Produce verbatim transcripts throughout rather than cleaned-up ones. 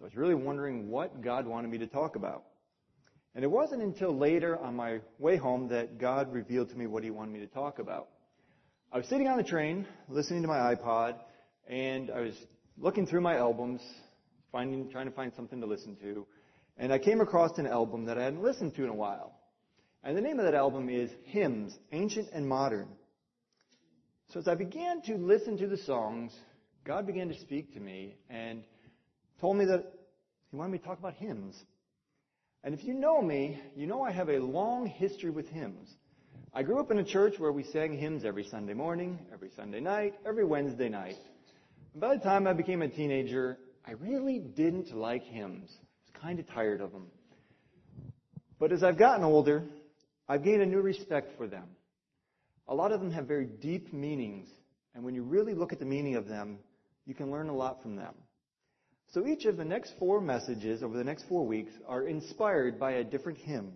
was really wondering what God wanted me to talk about. And it wasn't until later on my way home that God revealed to me what He wanted me to talk about. I was sitting on the train, listening to my iPod, and I was looking through my albums, finding, trying to find something to listen to, and I came across an album that I hadn't listened to in a while. And the name of that album is Hymns, Ancient and Modern. So as I began to listen to the songs, God began to speak to me and told me that He wanted me to talk about hymns. And if you know me, you know I have a long history with hymns. I grew up in a church where we sang hymns every Sunday morning, every Sunday night, every Wednesday night. And by the time I became a teenager, I really didn't like hymns. I was kind of tired of them. But as I've gotten older, I've gained a new respect for them. A lot of them have very deep meanings, and when you really look at the meaning of them, you can learn a lot from them. So each of the next four messages over the next four weeks are inspired by a different hymn.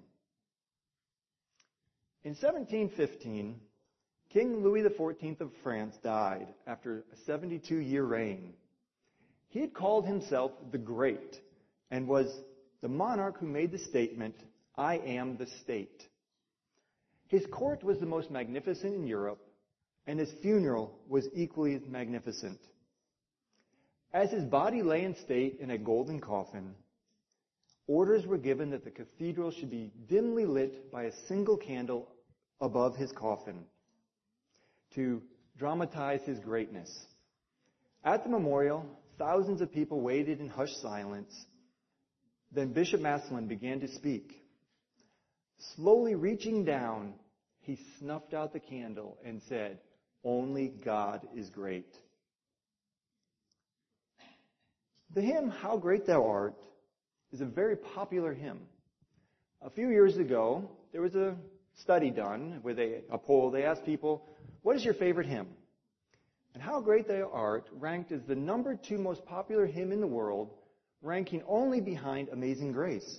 In seventeen fifteen, King Louis the fourteenth of France died after a seventy-two year reign. He had called himself the Great and was the monarch who made the statement, "I am the state." His court was the most magnificent in Europe, and his funeral was equally magnificent. As his body lay in state in a golden coffin, orders were given that the cathedral should be dimly lit by a single candle above his coffin to dramatize his greatness. At the memorial, thousands of people waited in hushed silence. Then Bishop Massillon began to speak. Slowly reaching down, he snuffed out the candle and said, "Only God is great." The hymn, "How Great Thou Art," is a very popular hymn. A few years ago, there was a study done with a, a poll. They asked people, what is your favorite hymn? And "How Great Thou Art" ranked as the number two most popular hymn in the world, ranking only behind Amazing Grace.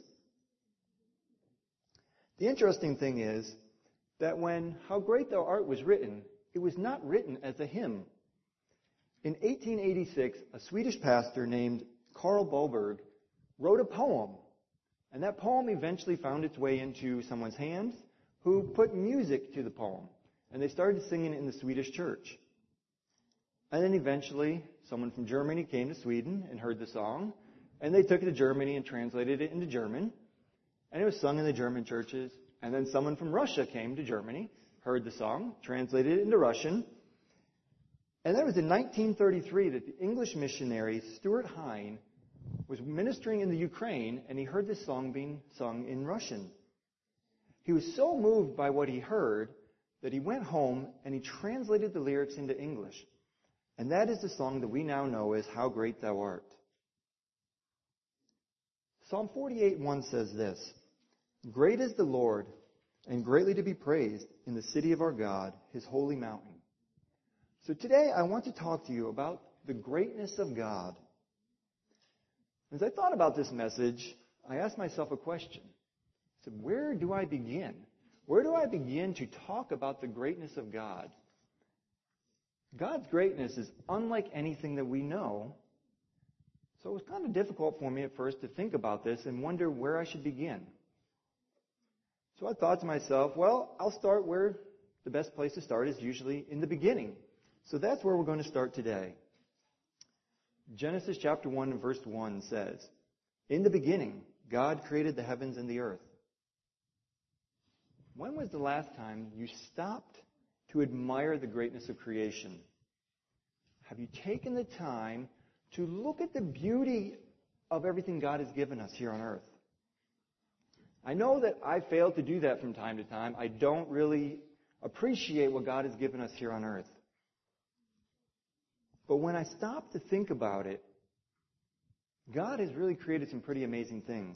The interesting thing is that when "How Great Thou Art" was written, it was not written as a hymn. In eighteen eighty-six, a Swedish pastor named Karl Boberg wrote a poem, and that poem eventually found its way into someone's hands who put music to the poem, and they started singing it in the Swedish church. And then eventually, someone from Germany came to Sweden and heard the song, and they took it to Germany and translated it into German, and it was sung in the German churches. And then someone from Russia came to Germany, heard the song, translated it into Russian. And that was in nineteen thirty-three that the English missionary Stuart Hine was ministering in the Ukraine, and he heard this song being sung in Russian. He was so moved by what he heard that he went home and he translated the lyrics into English. And that is the song that we now know as "How Great Thou Art." Psalm forty-eight one says this, "Great is the Lord, and greatly to be praised in the city of our God, His holy mountain." So today I want to talk to you about the greatness of God. As I thought about this message, I asked myself a question. I said, where do I begin? Where do I begin to talk about the greatness of God? God's greatness is unlike anything that we know. So it was kind of difficult for me at first to think about this and wonder where I should begin. So I thought to myself, well, I'll start where the best place to start is usually in the beginning. So that's where we're going to start today. Genesis chapter one and verse one says, "In the beginning, God created the heavens and the earth." When was the last time you stopped to admire the greatness of creation? Have you taken the time to look at the beauty of everything God has given us here on earth? I know that I fail to do that from time to time. I don't really appreciate what God has given us here on earth. But when I stop to think about it, God has really created some pretty amazing things.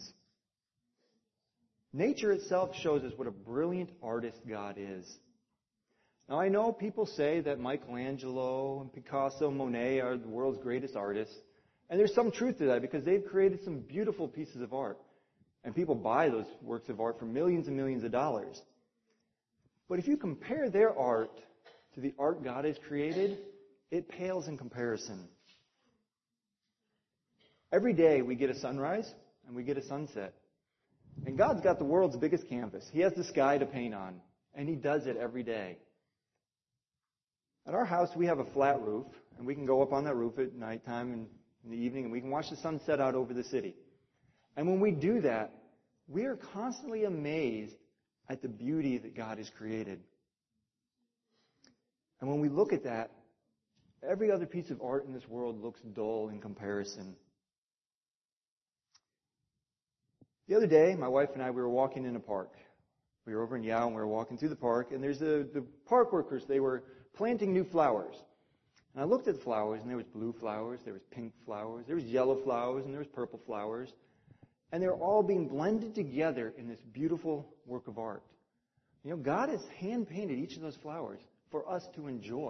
Nature itself shows us what a brilliant artist God is. Now, I know people say that Michelangelo and Picasso and Monet are the world's greatest artists. And there's some truth to that because they've created some beautiful pieces of art. And people buy those works of art for millions and millions of dollars. But if you compare their art to the art God has created, it pales in comparison. Every day we get a sunrise and we get a sunset. And God's got the world's biggest canvas. He has the sky to paint on, and He does it every day. At our house, we have a flat roof, and we can go up on that roof at nighttime and in the evening, and we can watch the sun set out over the city. And when we do that, we are constantly amazed at the beauty that God has created. And when we look at that, every other piece of art in this world looks dull in comparison. The other day, my wife and I, we were walking in a park. We were over in Yao, and we were walking through the park, and there's the, the park workers. They were planting new flowers. And I looked at the flowers, and there was blue flowers, there was pink flowers, there was yellow flowers, and there was purple flowers. And they were all being blended together in this beautiful work of art. You know, God has hand-painted each of those flowers for us to enjoy.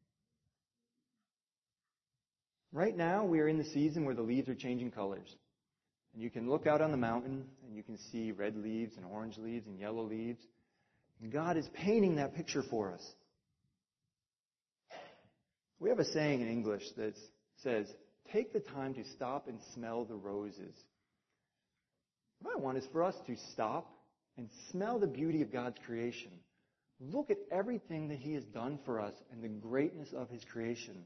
Right now, we are in the season where the leaves are changing colors. And you can look out on the mountain, and you can see red leaves and orange leaves and yellow leaves. And God is painting that picture for us. We have a saying in English that says, take the time to stop and smell the roses. What I want is for us to stop and smell the beauty of God's creation. Look at everything that He has done for us and the greatness of His creation.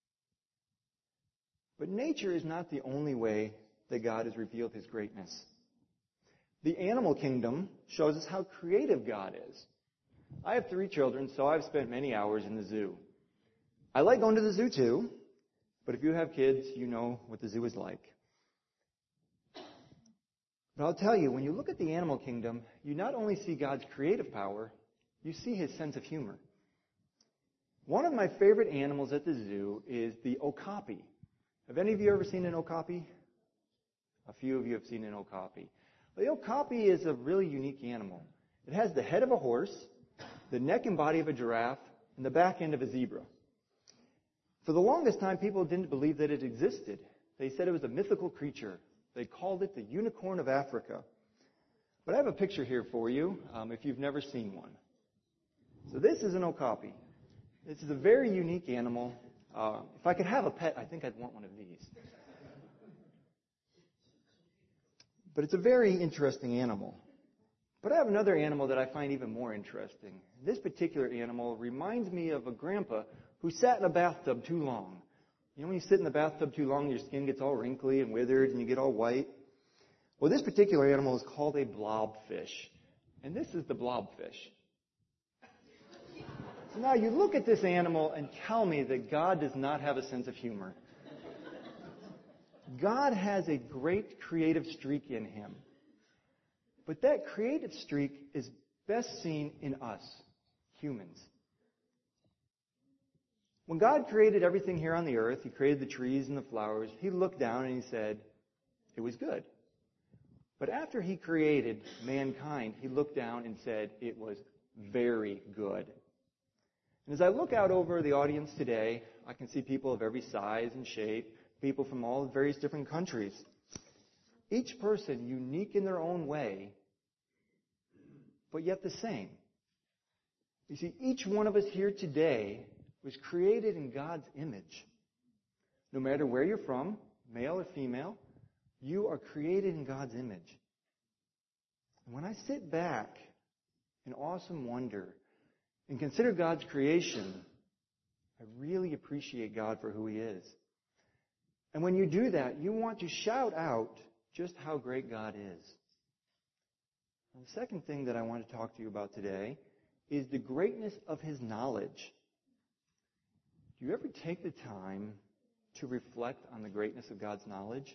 But nature is not the only way that God has revealed His greatness. The animal kingdom shows us how creative God is. I have three children, so I've spent many hours in the zoo. I like going to the zoo too, but if you have kids, you know what the zoo is like. But I'll tell you, when you look at the animal kingdom, you not only see God's creative power, you see His sense of humor. One of my favorite animals at the zoo is the okapi. Have any of you ever seen an okapi? A few of you have seen an okapi. The okapi is a really unique animal. It has the head of a horse, the neck and body of a giraffe, and the back end of a zebra. For the longest time, people didn't believe that it existed. They said it was a mythical creature. They called it the unicorn of Africa. But I have a picture here for you, um, if you've never seen one. So this is an okapi. This is a very unique animal. Uh, if I could have a pet, I think I'd want one of these. But it's a very interesting animal. But I have another animal that I find even more interesting. This particular animal reminds me of a grandpa who sat in a bathtub too long. You know, when you sit in the bathtub too long, your skin gets all wrinkly and withered and you get all white. Well, this particular animal is called a blobfish. And this is the blobfish. So now you look at this animal and tell me that God does not have a sense of humor. God has a great creative streak in Him. But that creative streak is best seen in us, humans. When God created everything here on the earth, He created the trees and the flowers, He looked down and He said, it was good. But after He created mankind, He looked down and said, it was very good. And as I look out over the audience today, I can see people of every size and shape, people from all various different countries. Each person unique in their own way, but yet the same. You see, each one of us here today was created in God's image. No matter where you're from, male or female, you are created in God's image. And when I sit back in awesome wonder and consider God's creation, I really appreciate God for who He is. And when you do that, you want to shout out just how great God is. And the second thing that I want to talk to you about today is the greatness of His knowledge. Do you ever take the time to reflect on the greatness of God's knowledge?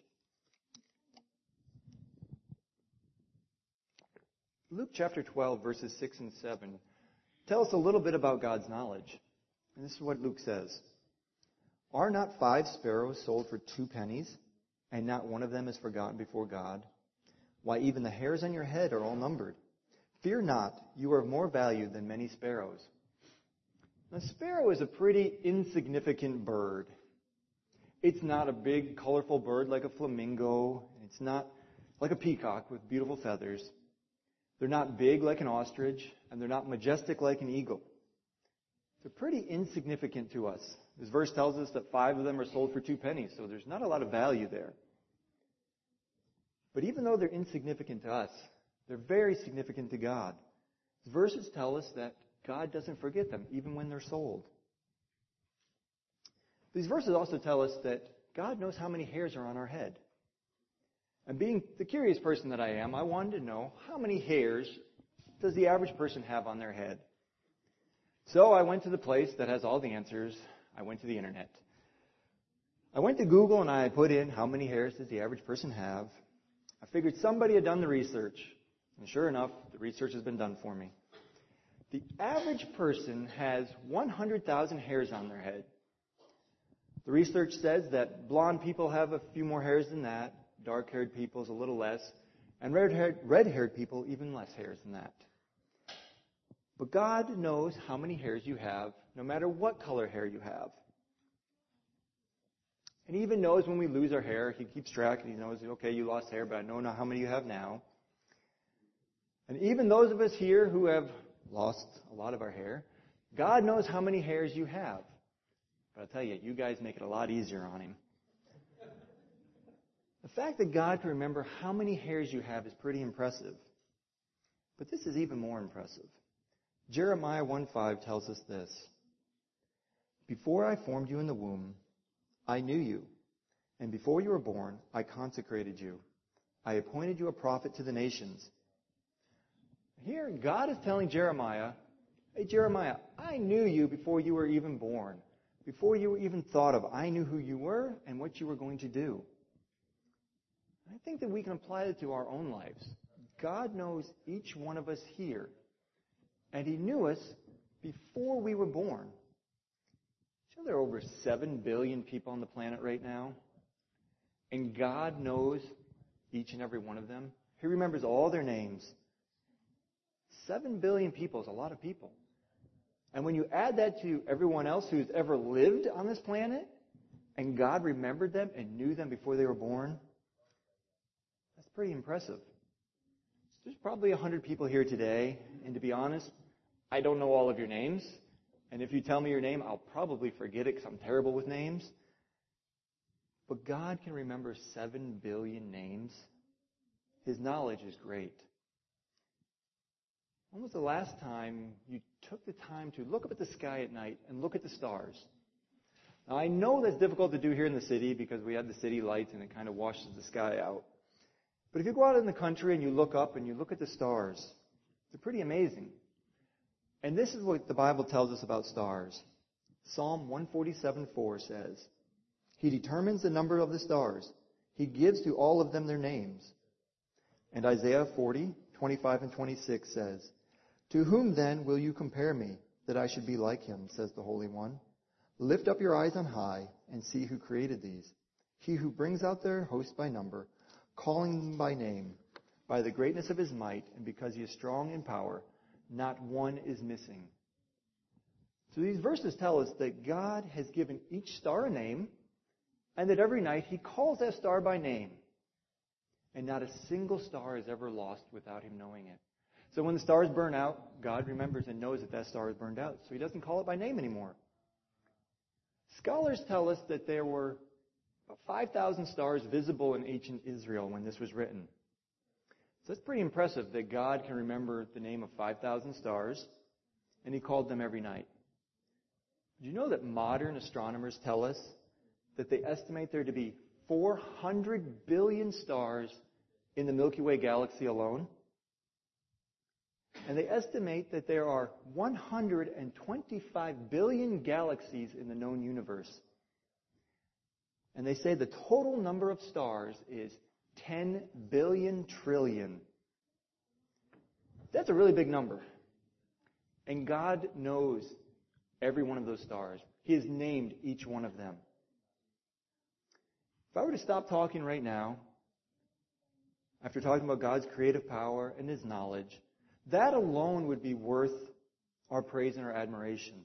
Luke chapter twelve, verses six and seven tell us a little bit about God's knowledge. And this is what Luke says. Are not five sparrows sold for two pennies, and not one of them is forgotten before God? Why, even the hairs on your head are all numbered. Fear not, you are of more value than many sparrows. Now, a sparrow is a pretty insignificant bird. It's not a big, colorful bird like a flamingo. It's not like a peacock with beautiful feathers. They're not big like an ostrich, and they're not majestic like an eagle. They're pretty insignificant to us. This verse tells us that five of them are sold for two pennies, so there's not a lot of value there. But even though they're insignificant to us, they're very significant to God. The verses tell us that God doesn't forget them, even when they're sold. These verses also tell us that God knows how many hairs are on our head. And being the curious person that I am, I wanted to know how many hairs does the average person have on their head? So I went to the place that has all the answers. I went to the internet. I went to Google and I put in how many hairs does the average person have. I figured somebody had done the research. And sure enough, the research has been done for me. The average person has one hundred thousand hairs on their head. The research says that blonde people have a few more hairs than that, dark-haired people is a little less, and red-haired, red-haired people even less hairs than that. But God knows how many hairs you have, no matter what color hair you have. And He even knows when we lose our hair. He keeps track, and He knows, okay, you lost hair, but I know how many you have now. And even those of us here who have lost a lot of our hair, God knows how many hairs you have. But I'll tell you, you guys make it a lot easier on Him. The fact that God can remember how many hairs you have is pretty impressive. But this is even more impressive. Jeremiah one five tells us this. Before I formed you in the womb, I knew you. And before you were born, I consecrated you. I appointed you a prophet to the nations. Here, God is telling Jeremiah, hey, Jeremiah, I knew you before you were even born. Before you were even thought of, I knew who you were and what you were going to do. I think that we can apply it to our own lives. God knows each one of us here. And He knew us before we were born. You know there are over seven billion people on the planet right now? And God knows each and every one of them. He remembers all their names. Seven billion people is a lot of people. And when you add that to everyone else who's ever lived on this planet, and God remembered them and knew them before they were born, that's pretty impressive. There's probably one hundred people here today, and to be honest, I don't know all of your names. And if you tell me your name, I'll probably forget it because I'm terrible with names. But God can remember seven billion names. His knowledge is great. When was the last time you took the time to look up at the sky at night and look at the stars? Now, I know that's difficult to do here in the city because we have the city lights and it kind of washes the sky out. But if you go out in the country and you look up and you look at the stars, they're pretty amazing. And this is what the Bible tells us about stars. Psalm one forty-seven four says, He determines the number of the stars. He gives to all of them their names. And Isaiah forty twenty-five and twenty-six says, To whom then will you compare me, that I should be like Him, says the Holy One? Lift up your eyes on high and see who created these. He who brings out their host by number, calling them by name, by the greatness of His might, and because He is strong in power, not one is missing. So these verses tell us that God has given each star a name, and that every night He calls that star by name. And not a single star is ever lost without Him knowing it. So when the stars burn out, God remembers and knows that that star is burned out. So He doesn't call it by name anymore. Scholars tell us that there were about five thousand stars visible in ancient Israel when this was written. So it's pretty impressive that God can remember the name of five thousand stars, and He called them every night. Do you know that modern astronomers tell us that they estimate there to be four hundred billion stars in the Milky Way galaxy alone? And they estimate that there are one hundred twenty-five billion galaxies in the known universe. And they say the total number of stars is ten billion trillion. That's a really big number. And God knows every one of those stars. He has named each one of them. If I were to stop talking right now, after talking about God's creative power and His knowledge, that alone would be worth our praise and our admiration.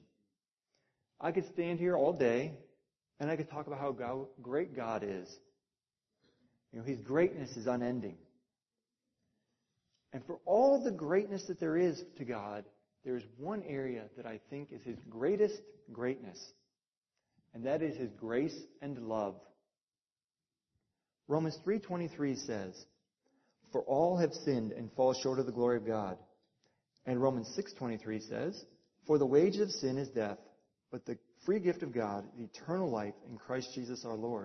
I could stand here all day and I could talk about how God, great God is. You know, His greatness is unending. And for all the greatness that there is to God, there is one area that I think is His greatest greatness. And that is His grace and love. Romans three twenty-three says, For all have sinned and fall short of the glory of God. And Romans six twenty-three says, For the wages of sin is death, but the free gift of God is eternal life in Christ Jesus our Lord.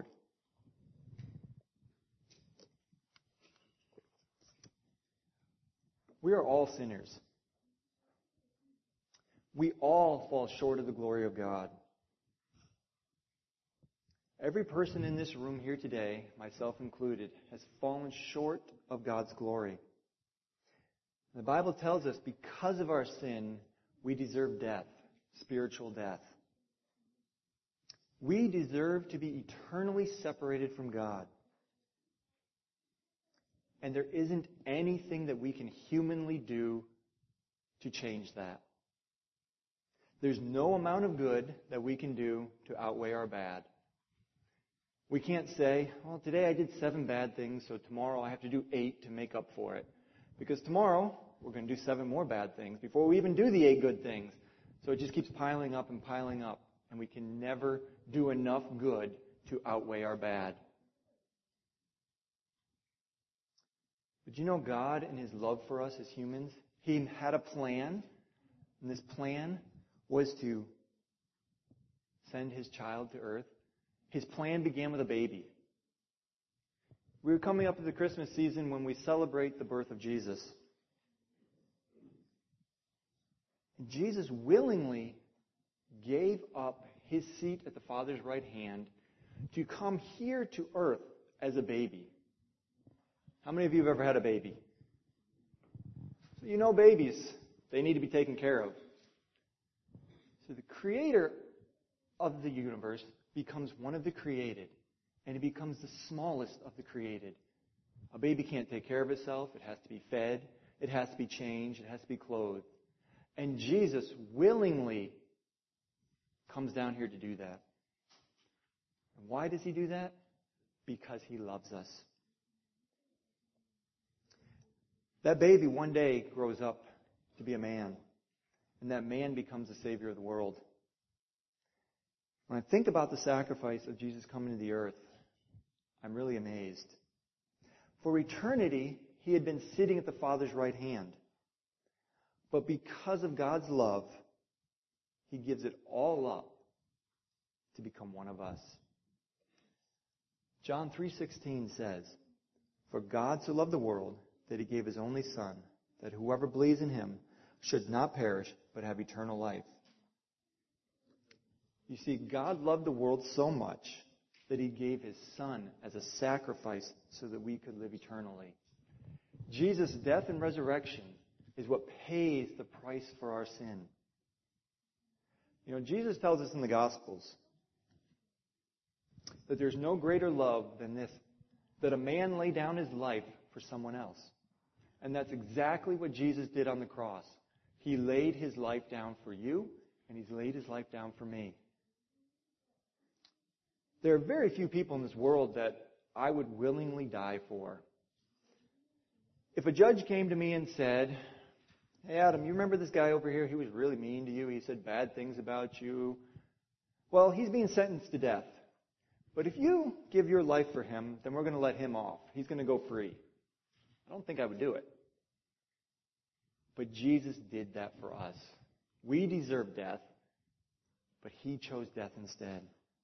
We are all sinners. We all fall short of the glory of God. Every person in this room here today, myself included, has fallen short of God's glory. The Bible tells us because of our sin, we deserve death, spiritual death. We deserve to be eternally separated from God. And there isn't anything that we can humanly do to change that. There's no amount of good that we can do to outweigh our bad. We can't say, well, today I did seven bad things, so tomorrow I have to do eight to make up for it. Because tomorrow we're going to do seven more bad things before we even do the eight good things. So it just keeps piling up and piling up. And we can never do enough good to outweigh our bad. But you know, God, in His love for us as humans, He had a plan. And this plan was to send His child to earth. His plan began with a baby. We were coming up to the Christmas season when we celebrate the birth of Jesus. And Jesus willingly gave up His seat at the Father's right hand to come here to earth as a baby. How many of you have ever had a baby? So you know babies, they need to be taken care of. So the Creator of the universe becomes one of the created, and He becomes the smallest of the created. A baby can't take care of itself. It has to be fed. It has to be changed. It has to be clothed. And Jesus willingly comes down here to do that. And why does He do that? Because He loves us. That baby one day grows up to be a man, and that man becomes the Savior of the world. When I think about the sacrifice of Jesus coming to the earth, I'm really amazed. For eternity, He had been sitting at the Father's right hand. But because of God's love, He gives it all up to become one of us. John three sixteen says, For God so loved the world that He gave His only Son, that whoever believes in Him should not perish, but have eternal life. You see, God loved the world so much that He gave His Son as a sacrifice so that we could live eternally. Jesus' death and resurrection is what pays the price for our sin. You know, Jesus tells us in the Gospels that there's no greater love than this, that a man lay down his life for someone else. And that's exactly what Jesus did on the cross. He laid His life down for you, and He's laid His life down for me. There are very few people in this world that I would willingly die for. If a judge came to me and said, Hey, Adam, you remember this guy over here? He was really mean to you. He said bad things about you. Well, he's being sentenced to death. But if you give your life for him, then we're going to let him off. He's going to go free. I don't think I would do it. But Jesus did that for us. We deserve death, but He chose death instead.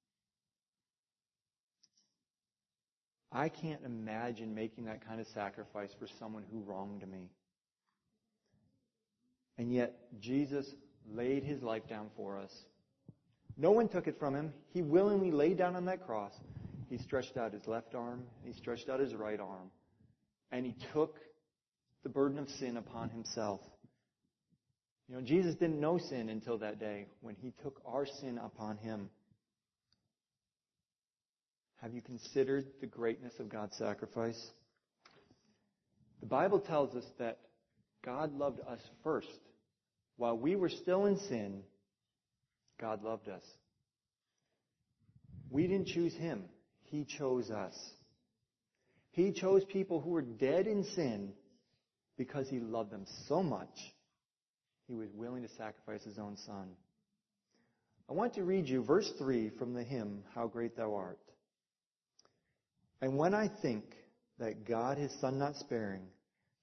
I can't imagine making that kind of sacrifice for someone who wronged me. And yet, Jesus laid His life down for us. No one took it from Him. He willingly laid down on that cross. He stretched out His left arm. He stretched out His right arm. And He took the burden of sin upon Himself. You know, Jesus didn't know sin until that day when He took our sin upon Him. Have you considered the greatness of God's sacrifice? The Bible tells us that God loved us first. While we were still in sin, God loved us. We didn't choose Him. He chose us. He chose people who were dead in sin because He loved them so much, He was willing to sacrifice His own Son. I want to read you verse three from the hymn, How Great Thou Art. And when I think that God His Son not sparing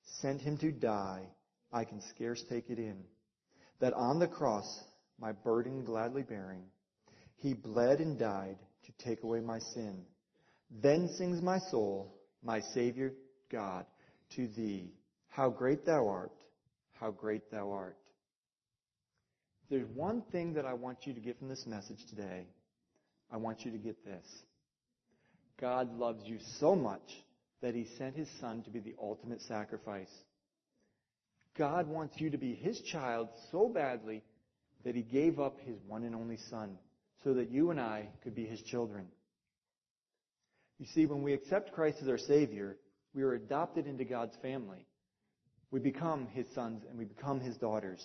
sent him to die, I can scarce take it in. That on the cross, my burden gladly bearing, he bled and died to take away my sin. Then sings my soul, my Savior God, to thee, how great thou art, how great thou art. If there's one thing that I want you to get from this message today, I want you to get this. God loves you so much that he sent his Son to be the ultimate sacrifice. God wants you to be his child so badly that he gave up his one and only Son so that you and I could be his children. You see, when we accept Christ as our Savior, we are adopted into God's family. We become his sons and we become his daughters.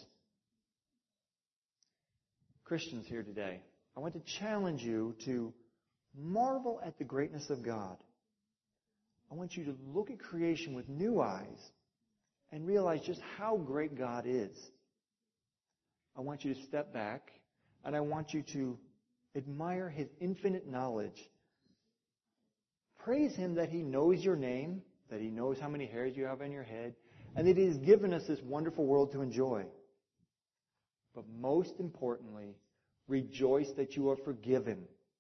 Christians here today, I want to challenge you to marvel at the greatness of God. I want you to look at creation with new eyes and realize just how great God is. I want you to step back and I want you to admire his infinite knowledge. Praise him that he knows your name, that he knows how many hairs you have on your head, and that he has given us this wonderful world to enjoy. But most importantly, rejoice that you are forgiven.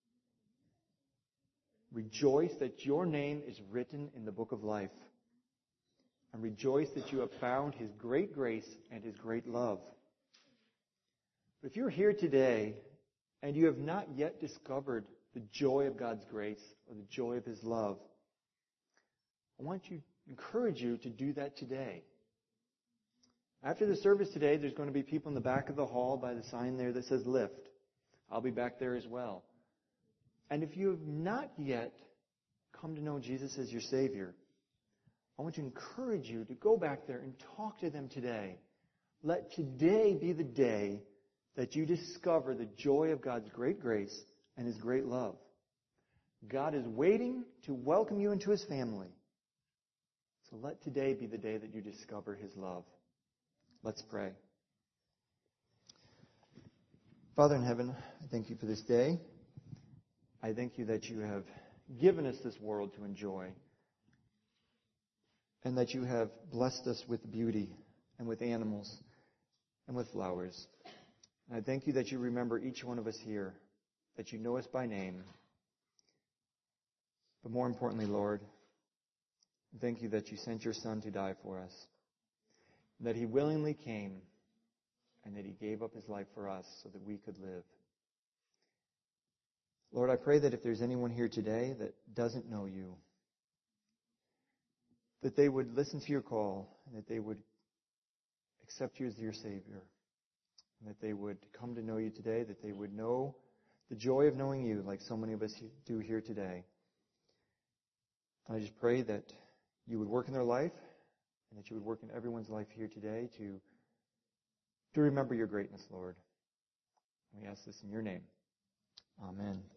Rejoice that your name is written in the book of life. And rejoice that you have found his great grace and his great love. But if you're here today and you have not yet discovered the joy of God's grace or the joy of his love, I want to encourage you to do that today. After the service today, there's going to be people in the back of the hall by the sign there that says lift. I'll be back there as well. And if you have not yet come to know Jesus as your Savior, I want to encourage you to go back there and talk to them today. Let today be the day that you discover the joy of God's great grace and his great love. God is waiting to welcome you into his family. So let today be the day that you discover his love. Let's pray. Father in heaven, I thank you for this day. I thank you that you have given us this world to enjoy, and that you have blessed us with beauty and with animals and with flowers. And I thank you that you remember each one of us here, that you know us by name. But more importantly, Lord, thank you that you sent your Son to die for us, and that he willingly came, and that he gave up his life for us so that we could live. Lord, I pray that if there's anyone here today that doesn't know you, that they would listen to your call, and that they would accept you as their Savior, and that they would come to know you today, that they would know the joy of knowing you like so many of us do here today. I just pray that you would work in their life, and that you would work in everyone's life here today to, to remember your greatness, Lord. We ask this in your name. Amen.